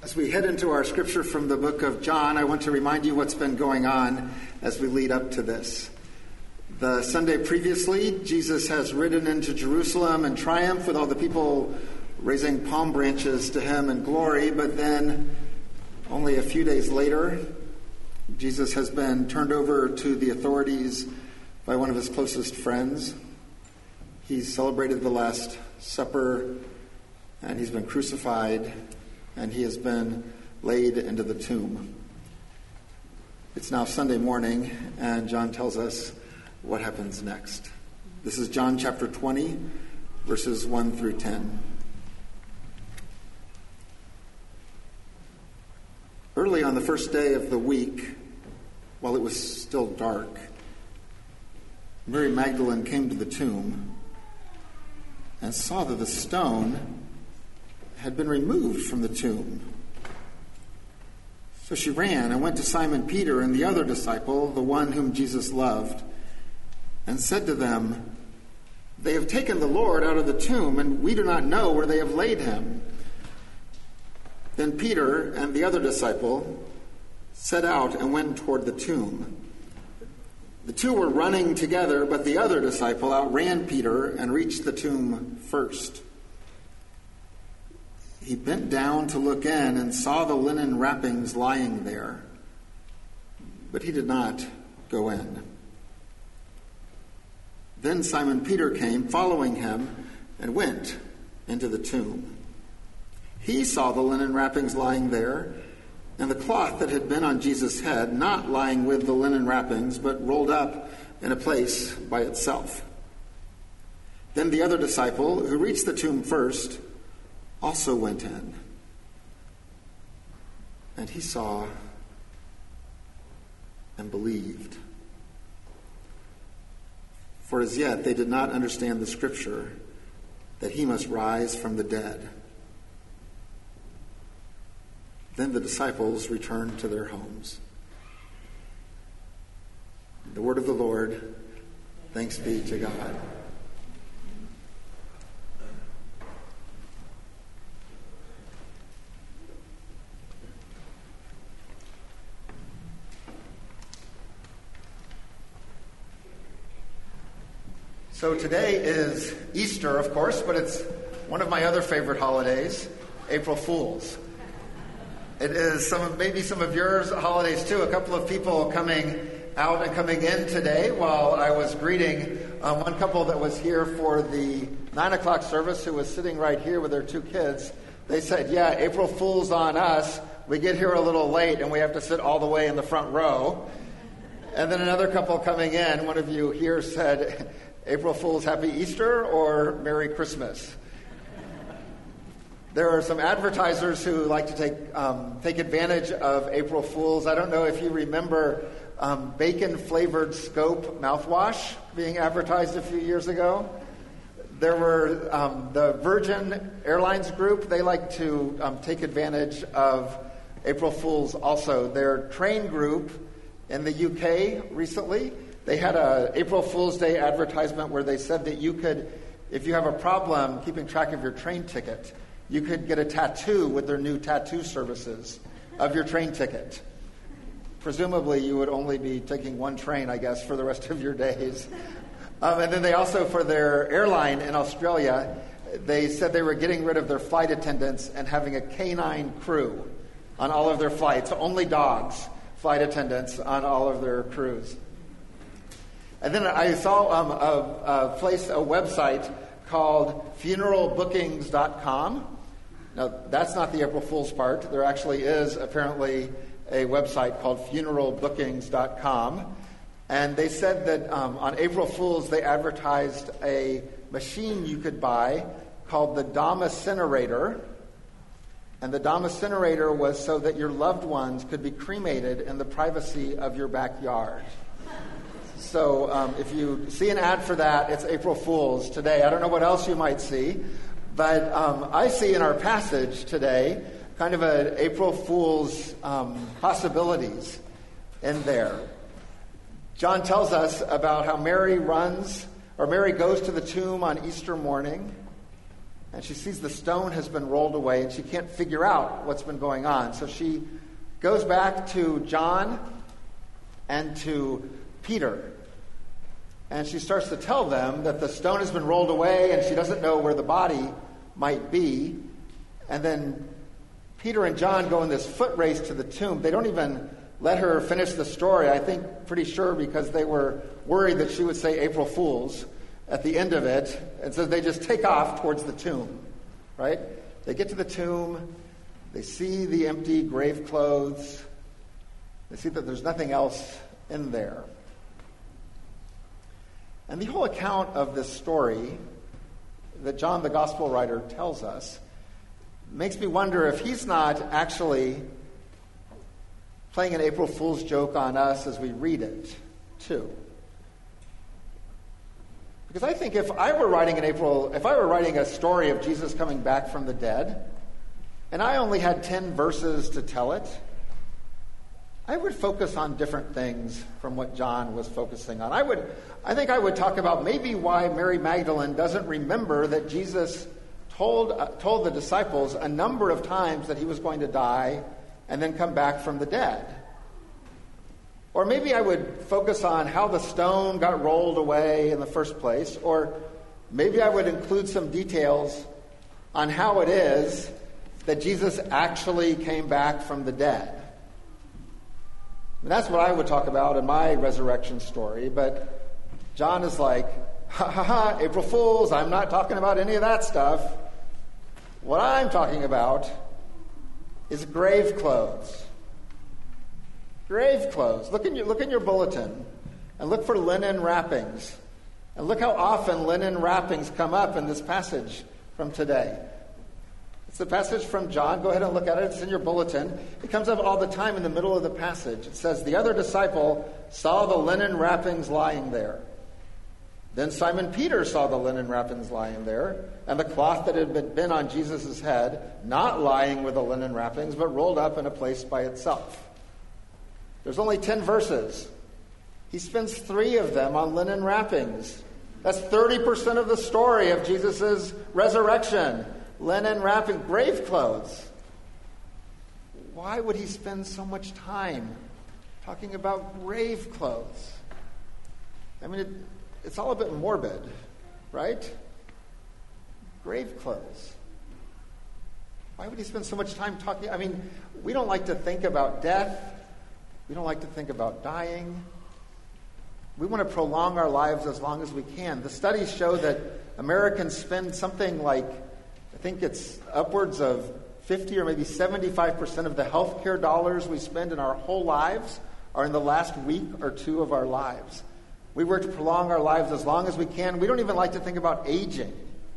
As we head into our scripture from the book of John, I want to remind you what's been going on as we lead up to this. The Sunday previously, Jesus has ridden into Jerusalem in triumph with all the people raising palm branches to him in glory, but then only a few days later, Jesus has been turned over to the authorities by one of his closest friends. He's celebrated the Last Supper, and he's been crucified, and he has been laid into the tomb. It's now Sunday morning, and John tells us what happens next. This is John chapter 20, verses 1 through 10. Early on the first day of the week, while it was still dark, Mary Magdalene came to the tomb and saw that the stone had been removed from the tomb. So she ran and went to Simon Peter and the other disciple, the one whom Jesus loved, and said to them, "They have taken the Lord out of the tomb, and we do not know where they have laid him." Then Peter and the other disciple set out and went toward the tomb. The two were running together, but the other disciple outran Peter and reached the tomb first. He bent down to look in and saw the linen wrappings lying there, but he did not go in. Then Simon Peter came, following him, and went into the tomb. He saw the linen wrappings lying there, and the cloth that had been on Jesus' head, not lying with the linen wrappings, but rolled up in a place by itself. Then the other disciple, who reached the tomb first, also went in. And he saw and believed. For as yet they did not understand the scripture that he must rise from the dead. Then the disciples returned to their homes. The word of the Lord. Thanks be to God. So today is Easter, of course, but it's one of my other favorite holidays, April Fool's. It is maybe some of yours holidays too. A couple of people coming out and coming in today while I was greeting one couple that was here for the 9 o'clock service who was sitting right here with their two kids. They said, "Yeah, April Fool's on us. We get here a little late and we have to sit all the way in the front row." And then another couple coming in, one of you here said, "April Fool's, Happy Easter," or "Merry Christmas." There are some advertisers who like to take advantage of April Fool's. I don't know if you remember bacon-flavored Scope mouthwash being advertised a few years ago. There were the Virgin Airlines group. They like to take advantage of April Fool's also. Their train group in the UK recently, they had a April Fool's Day advertisement where they said that you could, if you have a problem keeping track of your train ticket, you could get a tattoo with their new tattoo services of your train ticket. Presumably, you would only be taking one train, I guess, for the rest of your days. And then they also, for their airline in Australia, they said they were getting rid of their flight attendants and having a canine crew on all of their flights. Only dogs, flight attendants on all of their crews. And then I saw a website called funeralbookings.com. Now, that's not the April Fool's part. There actually is apparently a website called funeralbookings.com. And they said that on April Fool's, they advertised a machine you could buy called the Domicinator. And the Domicinator was so that your loved ones could be cremated in the privacy of your backyard. So if you see an ad for that, it's April Fool's today. I don't know what else you might see, but I see in our passage today kind of an April Fool's possibilities in there. John tells us about how Mary goes to the tomb on Easter morning, and she sees the stone has been rolled away, and she can't figure out what's been going on. So she goes back to John and to Peter, and she starts to tell them that the stone has been rolled away, and she doesn't know where the body might be. And then Peter and John go in this foot race to the tomb. They don't even let her finish the story, I think pretty sure because they were worried that she would say April Fools at the end of it. And so they just take off towards the tomb, right? They get to the tomb. They see the empty grave clothes. They see that there's nothing else in there. And the whole account of this story that John, the gospel writer, tells us makes me wonder if he's not actually playing an April Fool's joke on us as we read it, too. Because I think if I were writing a story of Jesus coming back from the dead, and I only had 10 verses to tell it, I would focus on different things from what John was focusing on. I think I would talk about maybe why Mary Magdalene doesn't remember that Jesus told the disciples a number of times that he was going to die and then come back from the dead. Or maybe I would focus on how the stone got rolled away in the first place. Or maybe I would include some details on how it is that Jesus actually came back from the dead. And that's what I would talk about in my resurrection story. But John is like, ha ha ha, April Fools, I'm not talking about any of that stuff. What I'm talking about is grave clothes. Grave clothes. Look in your bulletin and look for linen wrappings. And look how often linen wrappings come up in this passage from today. It's the passage from John. Go ahead and look at it. It's in your bulletin. It comes up all the time in the middle of the passage. It says, the other disciple saw the linen wrappings lying there. Then Simon Peter saw the linen wrappings lying there, and the cloth that had been on Jesus' head, not lying with the linen wrappings, but rolled up in a place by itself. There's only 10 verses. He spends 3 of them on linen wrappings. That's 30% of the story of Jesus' resurrection. Linen wrapping, grave clothes. Why would he spend so much time talking about grave clothes? I mean, it's all a bit morbid, right? Grave clothes. Why would he spend so much time talking? I mean, we don't like to think about death. We don't like to think about dying. We want to prolong our lives as long as we can. The studies show that Americans spend something like, I think it's upwards of 50 or maybe 75% of the healthcare dollars we spend in our whole lives are in the last week or 2 of our lives. We work to prolong our lives as long as we can. We don't even like to think about aging.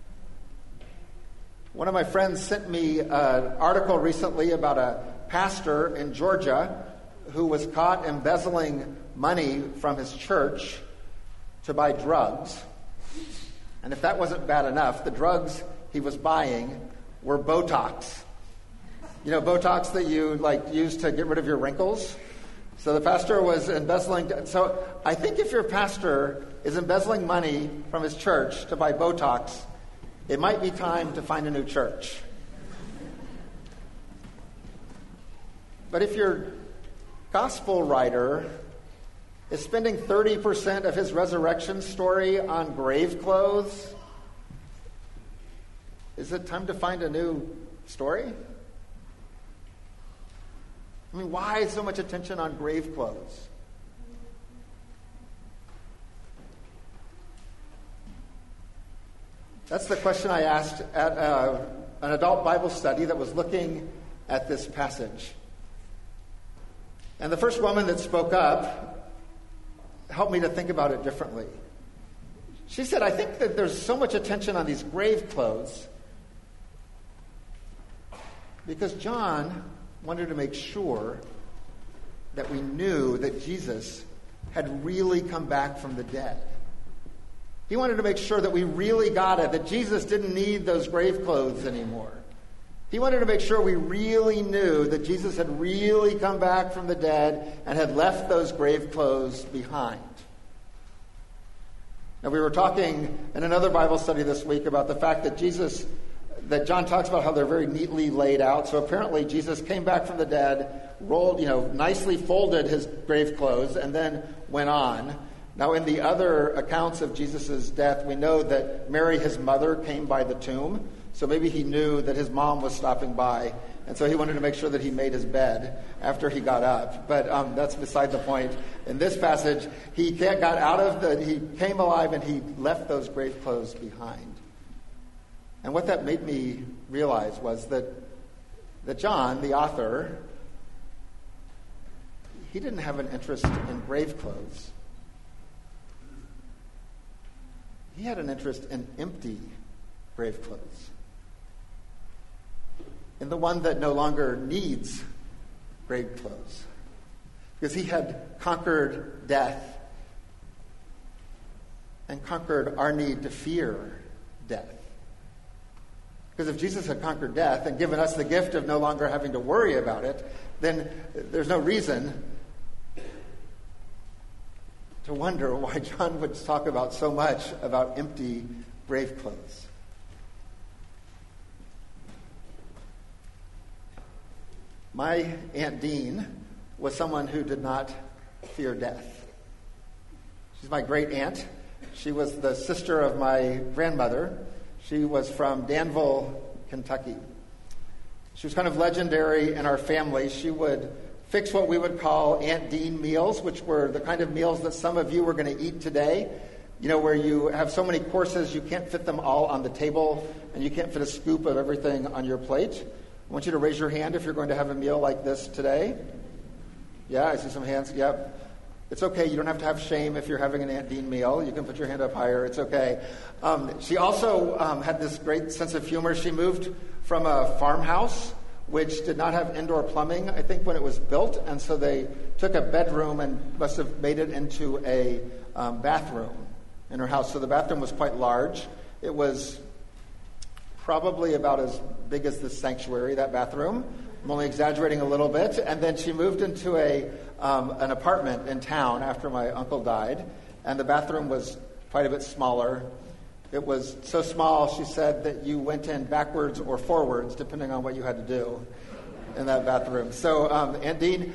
One of my friends sent me an article recently about a pastor in Georgia who was caught embezzling money from his church to buy drugs. And if that wasn't bad enough, the drugs he was buying were Botox. You know, Botox that you use to get rid of your wrinkles? So the pastor was embezzling. So I think if your pastor is embezzling money from his church to buy Botox, it might be time to find a new church. But if your gospel writer is spending 30% of his resurrection story on grave clothes, is it time to find a new story? I mean, why so much attention on grave clothes? That's the question I asked at an adult Bible study that was looking at this passage. And the first woman that spoke up helped me to think about it differently. She said, I think that there's so much attention on these grave clothes because John wanted to make sure that we knew that Jesus had really come back from the dead. He wanted to make sure that we really got it, that Jesus didn't need those grave clothes anymore. He wanted to make sure we really knew that Jesus had really come back from the dead and had left those grave clothes behind. Now, we were talking in another Bible study this week about the fact that Jesus that John talks about how they're very neatly laid out. So apparently Jesus came back from the dead, rolled, nicely folded his grave clothes, and then went on. Now, in the other accounts of Jesus' death, we know that Mary, his mother, came by the tomb. So maybe he knew that his mom was stopping by, and so he wanted to make sure that he made his bed after he got up. But that's beside the point. In this passage, he came alive and he left those grave clothes behind. And what that made me realize was that John, the author, he didn't have an interest in grave clothes. He had an interest in empty grave clothes, in the one that no longer needs grave clothes, because he had conquered death and conquered our need to fear death. Because if Jesus had conquered death and given us the gift of no longer having to worry about it, then there's no reason to wonder why John would talk about so much about empty grave clothes. My Aunt Dean was someone who did not fear death. She's my great aunt. She was the sister of my grandmother. She was from Danville, Kentucky. She was kind of legendary in our family. She would fix what we would call Aunt Dean meals, which were the kind of meals that some of you were going to eat today. Where you have so many courses, you can't fit them all on the table, and you can't fit a scoop of everything on your plate. I want you to raise your hand if you're going to have a meal like this today. Yeah, I see some hands. Yep. It's okay. You don't have to have shame if you're having an Aunt Dean meal. You can put your hand up higher. It's okay. She also had this great sense of humor. She moved from a farmhouse, which did not have indoor plumbing, I think, when it was built. And so they took a bedroom and must have made it into a bathroom in her house. So the bathroom was quite large. It was probably about as big as this sanctuary, that bathroom. I'm only exaggerating a little bit. And then she moved into an apartment in town after my uncle died. And the bathroom was quite a bit smaller. It was so small, she said, that you went in backwards or forwards, depending on what you had to do in that bathroom. So Aunt Dean,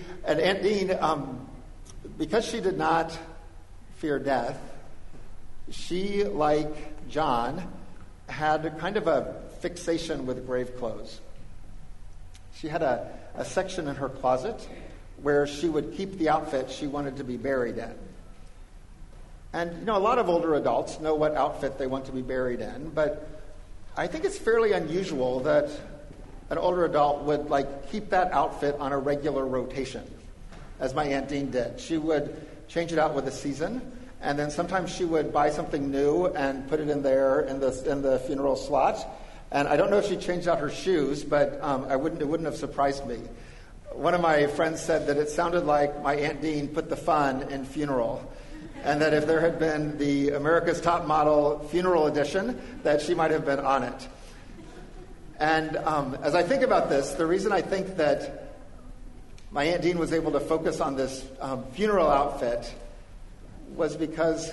because she did not fear death, she, like John, had kind of a fixation with grave clothes. She had a section in her closet where she would keep the outfit she wanted to be buried in. And, a lot of older adults know what outfit they want to be buried in, but I think it's fairly unusual that an older adult would, keep that outfit on a regular rotation, as my Aunt Dean did. She would change it out with the season, and then sometimes she would buy something new and put it in there in the funeral slot. And I don't know if she changed out her shoes, but it wouldn't have surprised me. One of my friends said that it sounded like my Aunt Dean put the fun in funeral, and that if there had been the America's Top Model funeral edition, that she might have been on it. And as I think about this, the reason I think that my Aunt Dean was able to focus on this funeral outfit was because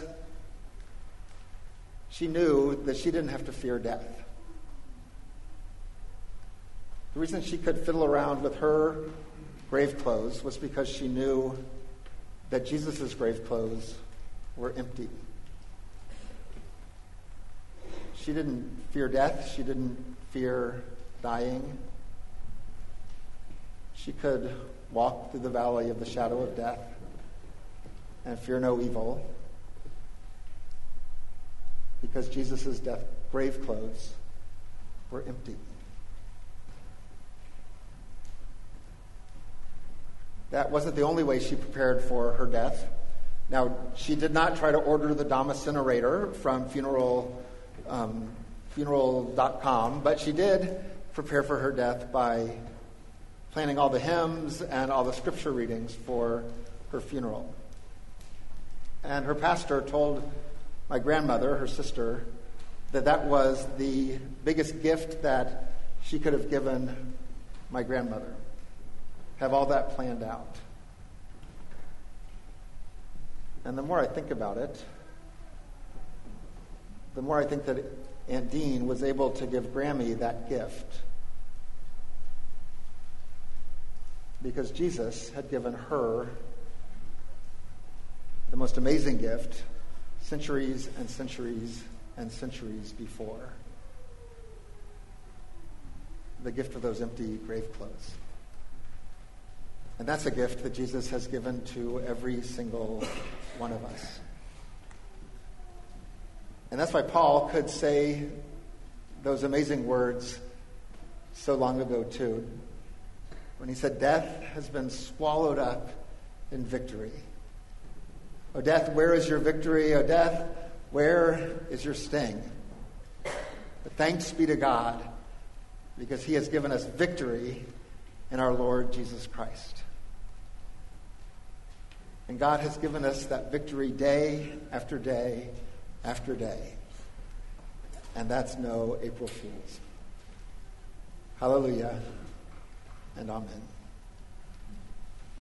she knew that she didn't have to fear death. The reason she could fiddle around with her grave clothes was because she knew that Jesus' grave clothes were empty. She didn't fear death. She didn't fear dying. She could walk through the valley of the shadow of death and fear no evil because Jesus' grave clothes were empty. That wasn't the only way she prepared for her death. Now, she did not try to order the domicinator from funeral.com, but she did prepare for her death by planning all the hymns and all the scripture readings for her funeral. And her pastor told my grandmother, her sister, that was the biggest gift that she could have given my grandmother. Have all that planned out. And the more I think about it, the more I think that Aunt Dean was able to give Grammy that gift because Jesus had given her the most amazing gift centuries and centuries and centuries before. The gift of those empty grave clothes. And that's a gift that Jesus has given to every single one of us. And that's why Paul could say those amazing words so long ago too, when he said, "Death has been swallowed up in victory. O death, where is your victory? O death, where is your sting?" But thanks be to God, because he has given us victory in our Lord Jesus Christ. And God has given us that victory day after day after day. And that's no April Fool's. Hallelujah and amen.